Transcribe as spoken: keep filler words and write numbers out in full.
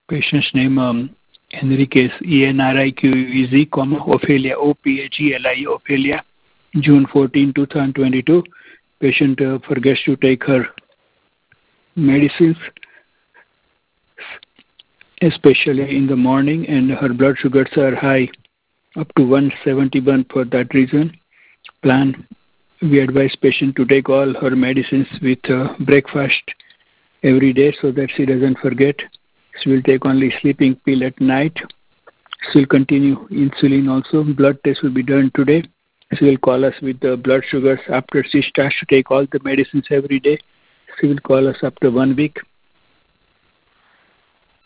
Patient's name um, Enriquez, E N R I Q U E Z, comma, Ophelia, O P H E L I E, Ophelia, June fourteenth, twenty twenty-two. Patient uh, forgets to take her medicines, especially in the morning, and her blood sugars are high, up to one seventy-one. For that reason, plan we advise patient to take all her medicines with uh, breakfast every day so that she doesn't forget. She will take only sleeping pill at night. She will continue insulin also. Blood test will be done today. She will call us with the blood sugars after she starts to take all the medicines every day. She will call us after one week.